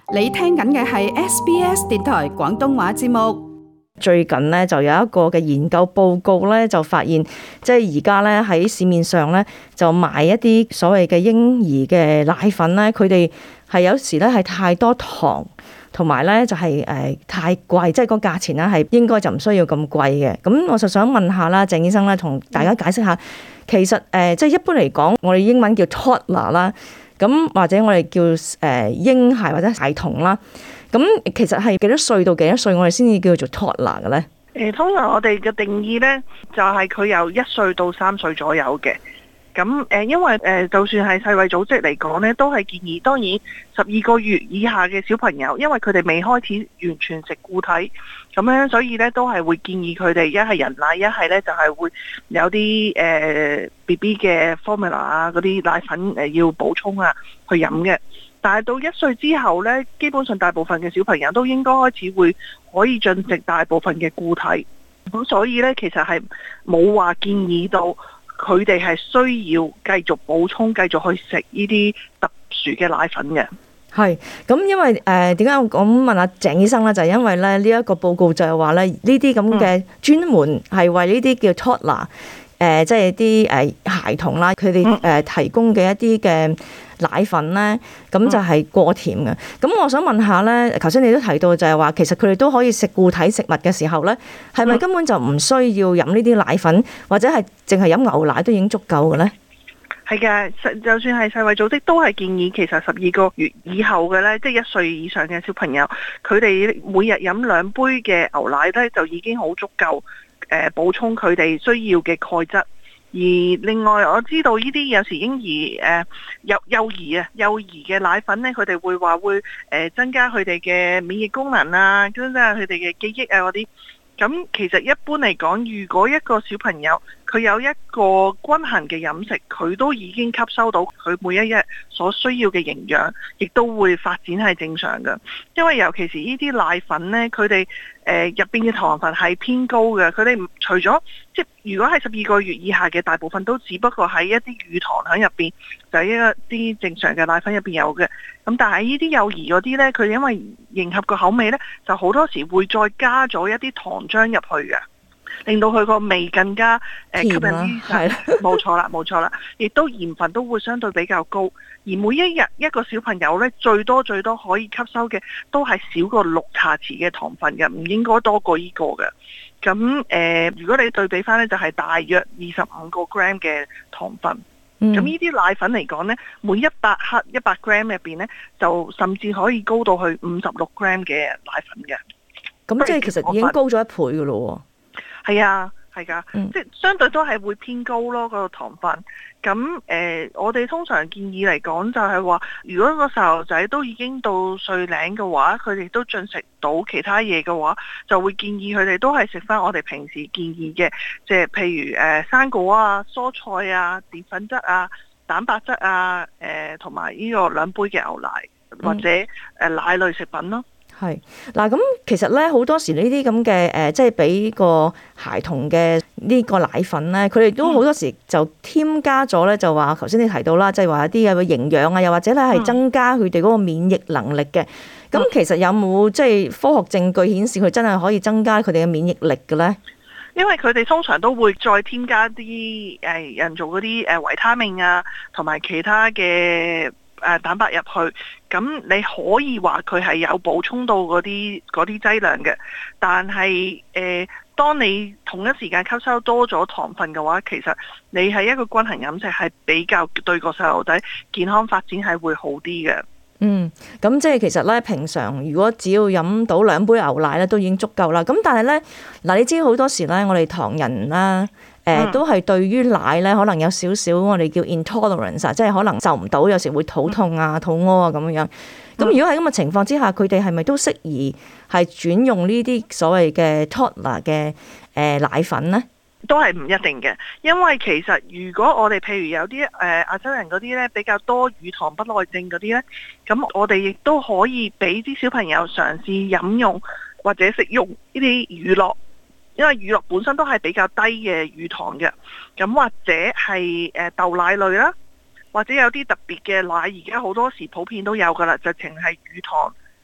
你聽緊嘅係 SBS 電台廣東話節目。 最近呢，就有一個嘅研究報告咧，就發現即係而家咧喺市面上咧就賣一啲所謂嘅嬰兒嘅奶粉咧，佢哋係有時咧係太多糖，同埋咧就係太貴，即係個價錢咧係應該就唔需要咁貴嘅。咁我就想問下啦，鄭醫生咧，同大家解釋下，其實即係一般嚟講，我哋英文叫 toddler 啦，咁或者我哋叫嬰孩或者孩童啦。咁其實係幾多歲到幾多歲，我哋先至叫做 toddler 嘅咧？ 通常我哋嘅定義呢，就係佢由1歲到3歲左右嘅。咁因為就算係世衛組織嚟講呢，都係建議，當然12個月以下嘅小朋友，因為佢哋未開始完全食固體，咁樣所以呢都係會建議佢哋一係人奶，一係呢就係會有啲BB 嘅 formula 啊，嗰啲奶粉要補充啊去飲嘅。但係到1歲之後呢，基本上大部分嘅小朋友都應該開始會可以進食大部分嘅固體，咁所以呢，其實係冇話建議到佢哋係需要繼續補充、繼續去食呢啲特殊嘅奶粉嘅。 係咁，因為點解我咁問下鄭醫生咧？就係因為咧呢一個報告就係話咧，呢啲咁嘅專門係為呢啲叫 toddler 即係啲孩童啦，佢哋提供嘅一啲嘅奶粉咧，咁就係過甜嘅。咁我想問下咧，頭先你都提到就係話，其實佢哋都可以食固體食物嘅時候咧，係咪根本就唔需要飲呢啲奶粉，或者係淨係飲牛奶都已經足夠嘅咧？ 係嘅，就算係世衛組織都係建議，其實12個月以後嘅咧，即係1歲以上嘅小朋友，佢哋每日飲2杯嘅牛奶咧，就已經好足夠補充佢哋需要嘅鈣質。而另外我知道呢啲有時嬰兒幼兒嘅奶粉咧，佢哋會話會增加佢哋嘅免疫功能啊，增加佢哋嘅記憶啊嗰啲。咁其實一般嚟講，如果一個小朋友佢有一個均衡嘅飲食，佢都已經吸收到佢每一日所需要嘅營養，亦都會發展係正常嘅。因為尤其是呢啲奶粉呢，佢哋入邊嘅糖分係偏高嘅。佢哋除咗即係如果係12個月以下嘅，大部分都只不過喺一啲乳糖喺入邊，就係一啲正常嘅奶粉入邊有嘅。咁但係呢啲幼兒嗰啲呢，佢因為迎合個口味呢，就好多時會再加咗一啲糖漿入去嘅，令到佢個味更加吸引啲。係冇錯啦，冇錯啦，亦都鹽分都會相對比較高。而每一日一個小朋友呢，最多可以吸收嘅都係少過6茶匙嘅糖分嘅，唔應該多過呢個嘅。咁如果你對比翻呢，就係大約25個 gram 嘅糖分。咁呢啲奶粉嚟講呢，每100克100 gram 入邊呢，就甚至可以高到去56 gram 嘅奶粉嘅。 咁即係其實已經高咗1倍噶咯喎。 係啊，係㗎，即係相對都係會偏高咯，嗰個糖分。咁我哋通常建議嚟講就係話，如果個細路仔都已經到歲零嘅話，佢哋都進食到其他嘢嘅話，就會建議佢哋都係食翻我哋平時建議嘅，即係譬如生果啊、蔬菜啊、澱粉質啊、蛋白質啊，同埋呢個2杯嘅牛奶或者奶類食品咯。 係嗱，咁其實咧好多時呢啲咁嘅即係俾個孩童嘅呢個奶粉咧，佢哋都好多時就添加咗咧，就話頭先你提到啦，即係話一啲嘅營養啊，又或者咧係增加佢哋嗰個免疫能力嘅。咁其實有冇即係科學證據顯示佢真係可以增加佢哋嘅免疫力嘅咧？ 因為佢哋通常都會再添加啲人造嗰啲維他命啊，同埋其他嘅蛋白入去，咁你可以話佢係有補充到嗰啲劑量嘅，但係當你同一時間吸收多咗糖分嘅話，其實你係一個均衡飲食係比較對個細路仔健康發展係會好啲嘅。 咁即係其實咧，平常如果只要飲到2杯牛奶咧，都已經足夠啦。咁但係咧，嗱，你知好多時咧，我哋唐人啦，都係對於奶咧，可能有少少我哋叫 intolerance，即係可能受唔到，有時會肚痛啊、肚屙啊咁樣。咁如果喺咁嘅情況之下，佢哋係咪都適宜係轉用呢啲所謂嘅 toddler 嘅奶粉咧？ 都係唔一定嘅，因為其實如果我哋譬如有啲亞洲人嗰啲呢，比較多乳糖不耐症嗰啲呢，咁我哋亦都可以俾啲小朋友嘗試飲用或者食用呢啲乳酪，因為乳酪本身都係比較低嘅乳糖嘅，咁或者係豆奶類啦，或者有啲特別嘅奶，而家好多時普遍都有噶啦，就淨係乳糖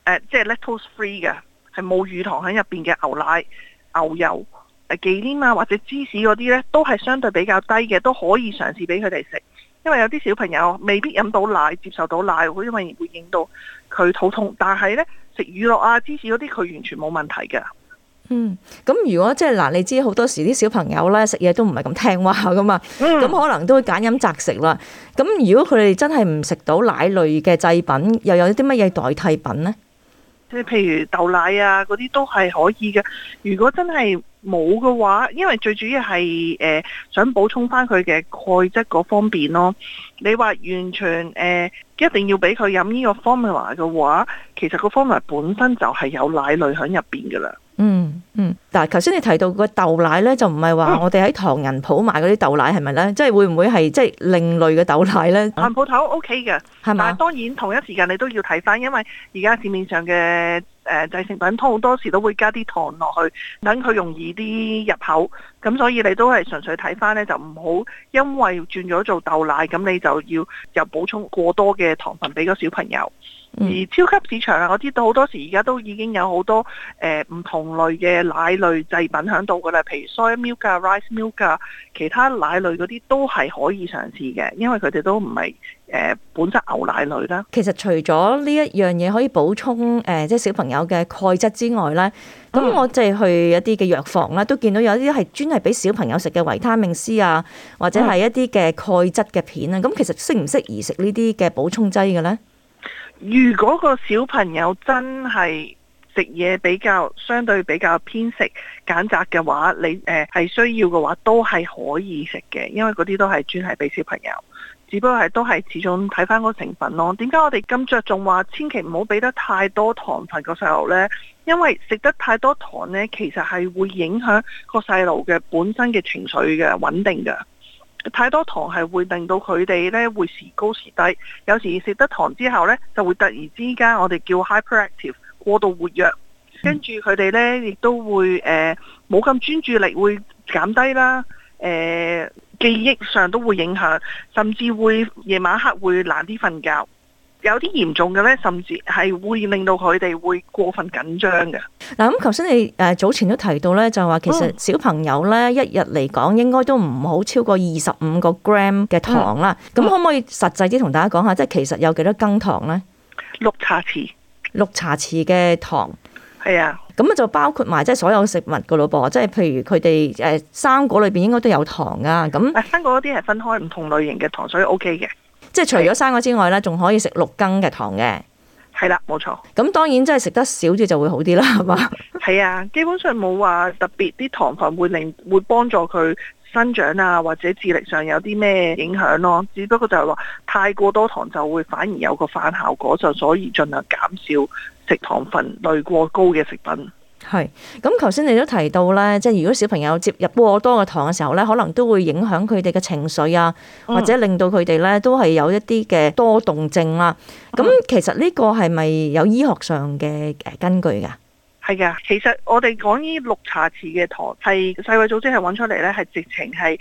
即係 lactose free 嘅，係冇乳糖喺入邊嘅牛奶、牛油、忌廉啊或者芝士嗰啲呢，都係相對比較低嘅，都可以嘗試俾佢哋食。因為有啲小朋友未必飲到奶，接受到奶，因為會影到佢肚痛。但係呢，食乳酪啊、芝士嗰啲，佢完全冇問題嘅。 咁如果即係嗱，你知好多時啲小朋友咧食嘢都唔係咁聽話噶嘛，咁可能都會揀飲擇食啦。咁如果佢哋真係唔食到奶類嘅製品，又有啲乜嘢代替品呢？ 即係譬如豆奶啊嗰啲都係可以嘅。如果真係冇嘅話，因為最主要係想補充翻佢嘅鈣質嗰方面咯。你話完全一定要俾佢飲呢個 formula 嘅話，其實個 formula 本身就係有奶類喺入邊噶啦。 但係頭先你提到個豆奶咧，就唔係話我哋喺唐人鋪買嗰啲豆奶係咪咧？即係會唔會係即係另類嘅豆奶咧？ 唐鋪頭 OK 嘅， 係嘛？ 但係當然同一時間你都要睇翻，因為而家市面上嘅製成品好多時都會加啲糖落去，等佢容易啲入口。咁所以你都係純粹睇翻咧，就唔好因為轉咗做豆奶，咁你就要又補充過多嘅糖分俾個小朋友。而超級市場啊，我知道好多時而家都已經有好多唔同類嘅奶類製品喺度噶啦，譬如 soy milk 啊、rice milk 啊，其他奶類嗰啲都係可以嘗試嘅，因為佢哋都唔係本質牛奶類啦。 其實除咗呢一樣嘢可以補充即係小朋友嘅鈣質之外咧，咁我即係去一啲嘅藥房啦，都見到有啲係專係俾小朋友食嘅維他命 C 啊，或者係一啲嘅鈣質嘅片啊。咁其實適唔適宜食呢啲嘅補充劑嘅咧？ 如果個小朋友真係食嘢相對比較偏食揀擇嘅話，你係需要嘅話都係可以食嘅，因為嗰啲都係專係俾小朋友，只不過係都係始終睇翻個成分咯。點解我哋咁着重話千祈唔好俾得太多糖分個細路呢？因為食得太多糖呢，其實係會影響個細路嘅本身嘅情緒嘅穩定嘅。太多糖係會令到佢哋咧會時高時低，有時食得糖之後咧就會突然之間我哋叫 hyperactive 過度活躍，跟住佢哋咧亦都會冇咁專注力會減低啦，記憶上都會影響，甚至會夜晚黑會難啲瞓覺。有啲嚴重嘅咧，甚至係會令到佢哋會過分緊張嘅。 嗱，咁頭先你早前都提到咧，就話其實小朋友咧一日嚟講應該都唔好超過25個 gram 嘅糖啦。咁可唔可以實際啲同大家講下，即係其實有幾多羹糖咧 ？6茶匙。 6茶匙嘅糖。 係啊。 咁就包括埋即係所有食物噶咯噃，即係譬如佢哋生果裏邊應該都有糖啊。咁生果嗰啲係分開唔同類型嘅糖，所以 OK 嘅。 即係除咗生果之外咧，仲可以食6羹嘅糖嘅。 係啦，冇錯。 咁當然即係食得少啲就會好啲啦，係嘛？ 係啊，基本上冇話特別啲糖分會幫助佢生長啊，或者智力上有啲咩影響咯。只不過就係話太過多糖就會反而有個反效果，就所以盡量減少食糖分類過高嘅食品。 係，咁頭先你都提到咧，即係如果小朋友接入過多嘅糖嘅時候咧，可能都會影響佢哋嘅情緒啊，或者令到佢哋咧都係有一啲嘅多動症啦。咁其實呢個係咪有醫學上嘅根據㗎？ 係㗎，其實我哋講呢6茶匙嘅糖係世衛組織係揾出嚟咧，係直情係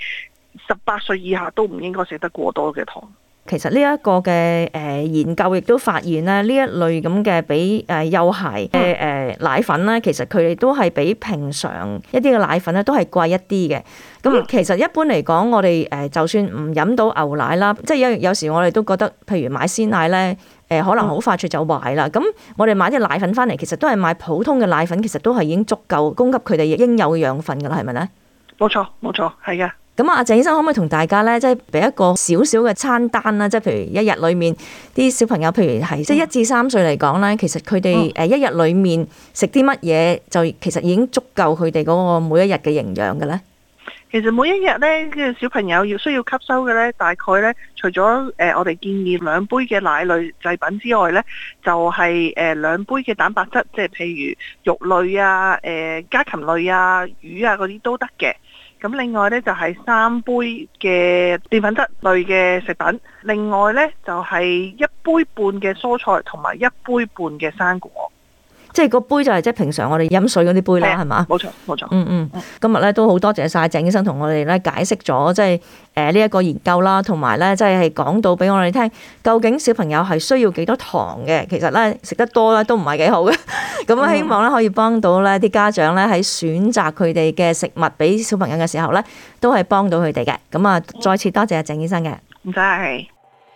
18歲以下都唔應該食得過多嘅糖。 其實呢一個嘅研究亦都發現咧，呢一類咁嘅俾幼孩嘅奶粉咧，其實佢哋都係比平常一啲嘅奶粉咧都係貴一啲嘅。咁其實一般嚟講，我哋就算唔飲到牛奶啦，即係有時我哋都覺得，譬如買鮮奶咧，可能好快脆就壞啦。咁我哋買啲奶粉翻嚟，其實都係買普通嘅奶粉，其實都係已經足夠供給佢哋應有嘅養分㗎啦，係咪咧？冇錯， 冇錯，係嘅。 咁啊，鄭醫生可唔可以同大家咧，即係俾一個少少嘅餐單啦？即係譬如一日裏面啲小朋友，譬如係即係1至3歲嚟講咧，其實佢哋一日裏面食啲乜嘢，就其實已經足夠佢哋嗰個每一日嘅營養嘅咧。 其實每一日咧嘅小朋友需要吸收嘅咧，大概咧除咗我哋建議2杯嘅奶類製品之外咧，就係2杯嘅蛋白質，即係譬如肉類啊、家禽類啊、魚啊嗰啲都得嘅。咁另外咧就係3杯嘅澱粉質類嘅食品，另外咧就係1杯半嘅蔬菜同埋1杯半嘅生果。 即係個杯就係即係平常我哋飲水嗰啲杯啦，係嘛？ 冇錯冇錯。 今日咧都好多謝晒鄭醫生同我哋咧解釋咗即係呢一個研究啦，同埋咧即係講到俾我哋聽，究竟小朋友係需要幾多糖嘅？其實咧食得多咧都唔係幾好嘅。咁希望咧可以幫到咧啲家長咧喺選擇佢哋嘅食物俾小朋友嘅時候咧，都係幫到佢哋嘅。咁啊，再次多謝鄭醫生嘅。 唔使客氣。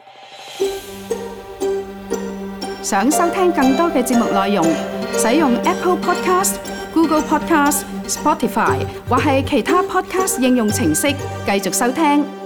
想收聽更多嘅節目內容，使用 Apple Podcast、Google Podcast、Spotify 或係其他 Podcast 應用程式繼續收聽。